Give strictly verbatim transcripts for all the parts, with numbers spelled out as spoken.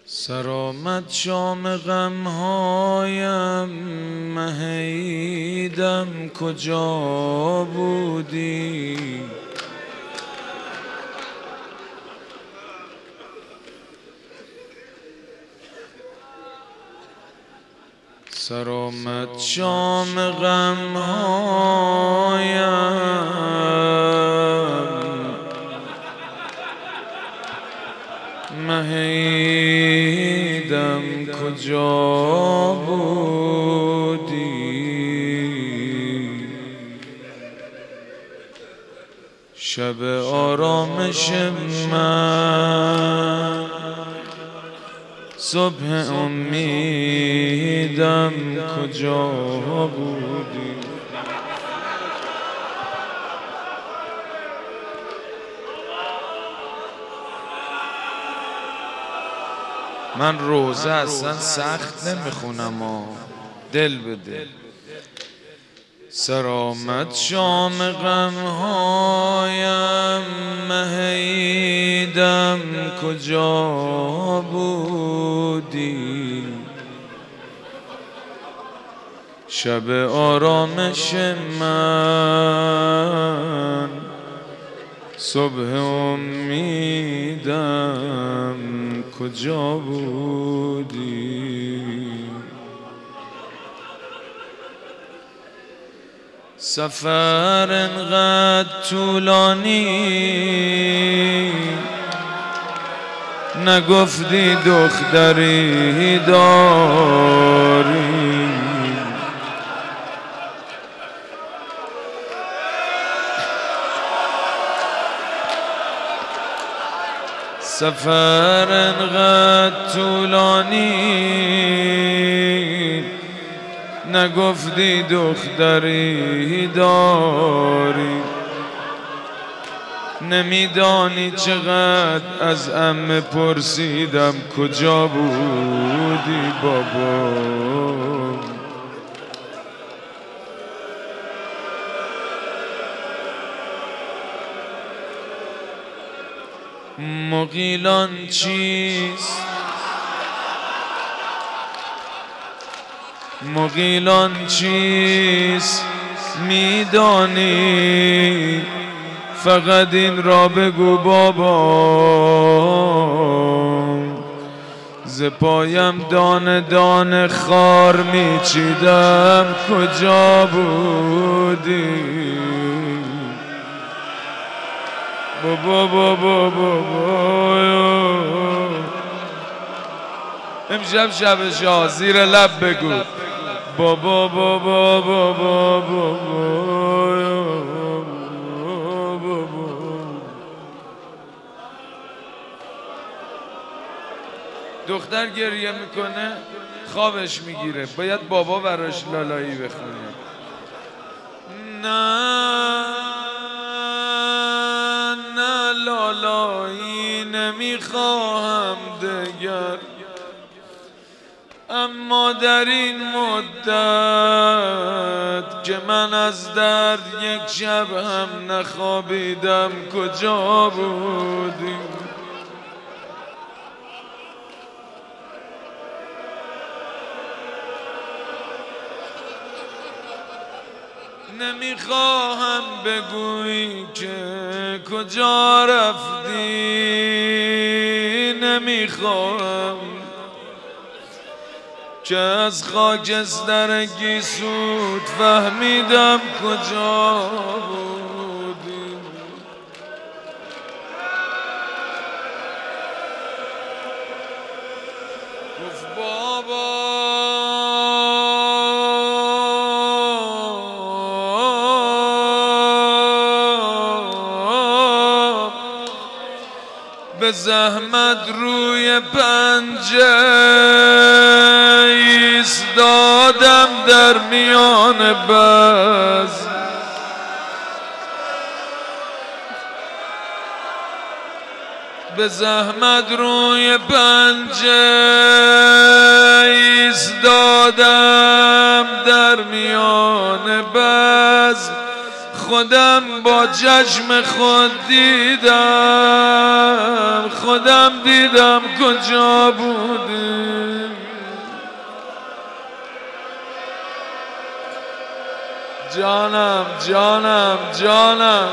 سرآمد شام غمهایم مهیدم کجا بودی؟ سرآمد شام غمهایم مهیدم کجا بودی؟ شب آرامش من صبح امیدم کجا بودی؟ من روزه اصلا سخت نمیخونم و دل به دل. سرآمد شام غمهایم مهیدم کجا بودی؟ شب آرامش من صبح امیدم کجا بودی؟ سفر انقدر طولانی نگفتی دختری داری؟ سفر انقدر طولانی نگفتی دختری داری؟ نمیدانی چقدر از عمه پرسیدم کجا بودی بابا؟ مغیلان چیست؟ مغیلان چیست میدانی؟ فقط این را بگو بابا. ز پایم دانه دانه خار میچیدم کجا بودی؟ بابا بابا بابا امشب شب شاه زیر لب بگو بابا بابا بابا بابا. دختر گریه میکنه خوابش میگیره، باید بابا براش لالایی بخونه. نه نه لالایی نمیخواهم دگر، اما در این مدت که من از درد یک شب هم نخوابیدم کجا بودی؟ نمیخواهم بگویی که کجا رفتی، نمیخواهم که از خاکستر گیسوت فهمیدم کجا بودی. گفت بابا به زحمت روی پنجه ایستادم در میان بز، به زحمت روی پنجه ایستادم در میان بز. خودم با چشم خود دیدم، خودم دیدم کجا بودی. جانم جانم جانم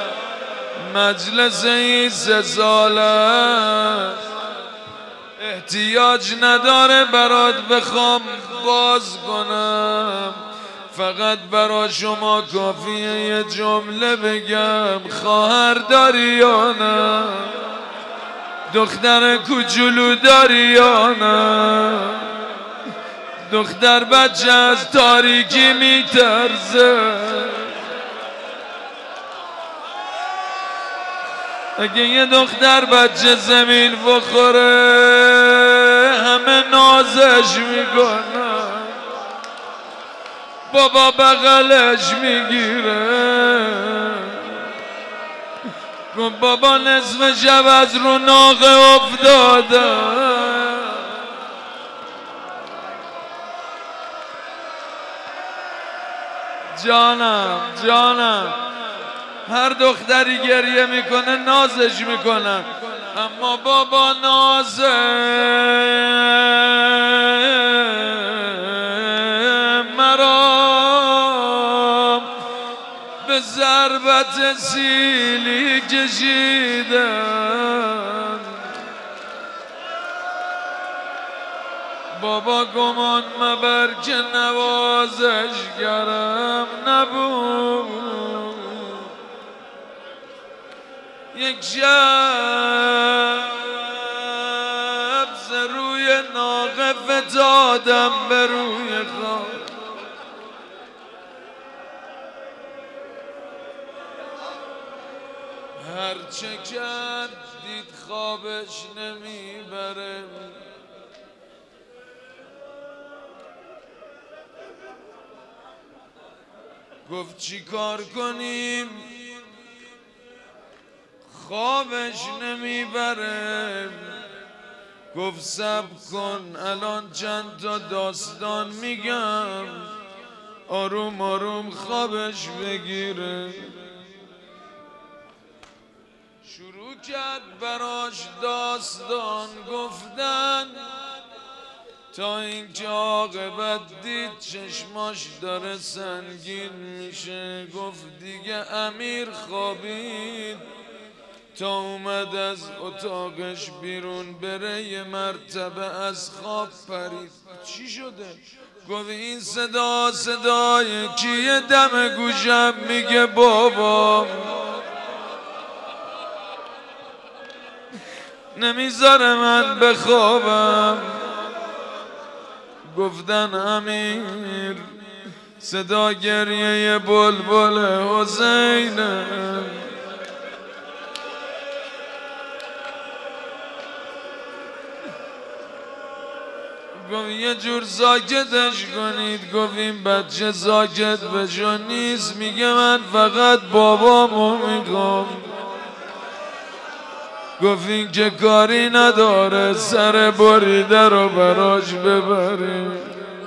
مجلس این سه ساله احتیاج نداره برات بخوام باز کنم، فقط برا شما کافیه یه جمله بگم. خواهر داری یا نه؟ دختر کوچولو داری یا نه؟ دختر بچه از تاریکی میترزه، اگه یه دختر بچه زمین بخوره همه نازش میکنن، بابا بغلش میگیره، بابا نصف شب از رو ناقه افتاده. جانم جانم هر دختری گریه میکنه نازش میکنن، اما بابا نازه مرا به ضربت سیلی کشیدن. بابا گمان مبر که نوازشگرم نبود، یک شب ز روی ناقه فتادم به روی خواب، هرچه کرد دید خوابش نمیبره، گفت چی کار کنیم خوابش نمیبره. گفت صبر کن الان چند تا داستان میگم آروم آروم خوابش بگیره. شروع کرد براش داستان گفتن تا اینکه عاقبت دید چشماش داره سنگین میشه. گفت دیگه امیر خوابید تا اومد از اتاقش بیرون بره یه مرتبه از خواب پرید. چی شده؟ گفت این صدا صدای کیه؟ دم گوشم میگه بابا نمیذاره من بخوابم. گفتن امیر صدا گریه بلبل حسینه. گفت یه جور ساکتش کنید. گفت این بچه ساکت بشو نیست، میگه من فقط بابامو میخوام. گفت این که کاری نداره سر بریده رو براش ببریم.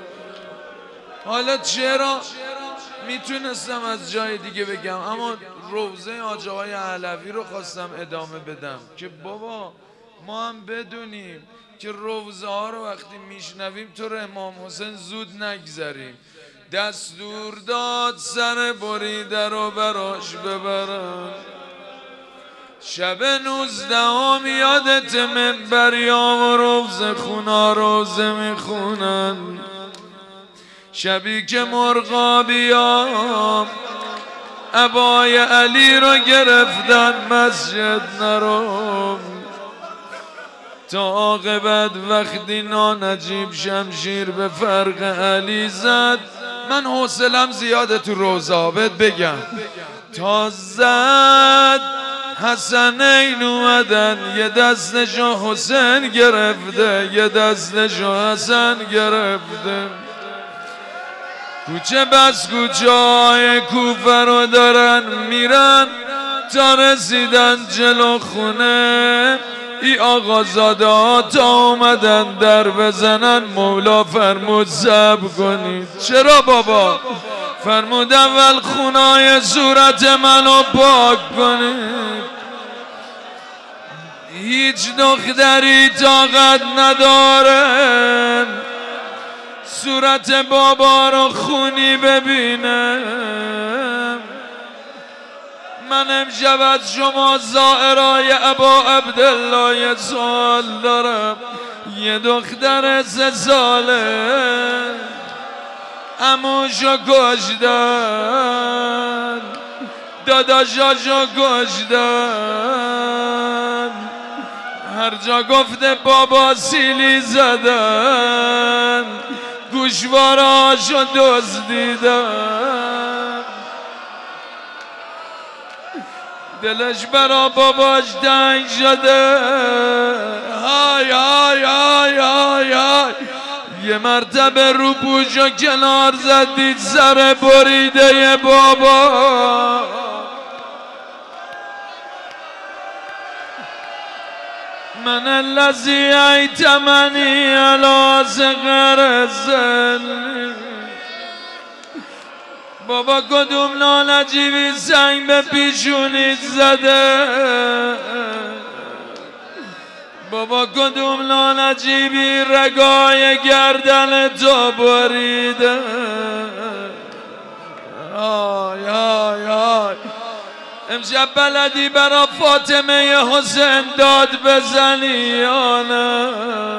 حالا چرا میتونستم از جای دیگه بگم، اما روزه آجه های علوی رو خواستم ادامه بدم که بابا ما هم بدونیم که روزه ها رو وقتی میشنویم تو رو امام حسین زود نگذریم. دستور داد سر بریده رو براش ببرن. شب نوزدهم یادت منبریام و روزه خونا روزه میخونن. شبی که مرغابیام عبای علی رو گرفتن مسجد نروم. تا عاقبت وقتی نانجیب شمشیر به فرق علی زد، من حوصلم زیاده تو روزا بهت بگم، تا زد حسنین اومدن یه دستشو حسین گرفته یه دستشو حسن گرفته. کوچه بس کوچه های کوفه رو دارن میرن تا رسیدن جلو خونه. ای آقازاده ها تا اومدن در بزنن مولا فرمود صبر کنید. چرا بابا؟ فرمود اول خونای صورت منو پاک کنید. هیچ دختری طاقت نداره صورت بابا رو خونی ببینه. من امشب از شما زائرای ابا عبدالله یه سوال دارم. یه دختر سه ساله عموشو کشتن، داداشاشو کشتن، هر جا گفته بابا سیلی زدن، گوشواراشو دزدیدن. دلش برا باباش تنگ شده. های های های های های یه مرتبه رو پوشو کنار زدید سر بریده بابا. من الذی ایتمنی علی صغر السن. بابا کدوم نالجیبی سنگ به پیشونیت زده؟ بابا کدوم نالجیبی رگای گردن تو بریده؟ آی آی آی امشب بلدی برا فاطمه حسین داد بزنی یا نه؟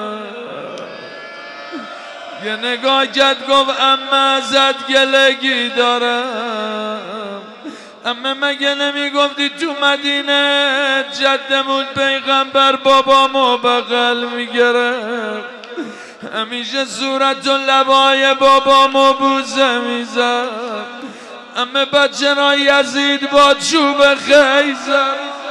یه نگاه کرد گفت امه ازت گلگی دارم. امه مگه نمی گفتی تو مدینه جدمون پیغمبر بابامو بغل میگرفت، همیشه صورت و لبای بابامو بوسه میزد. امه بچه را یزید با چوب خیزر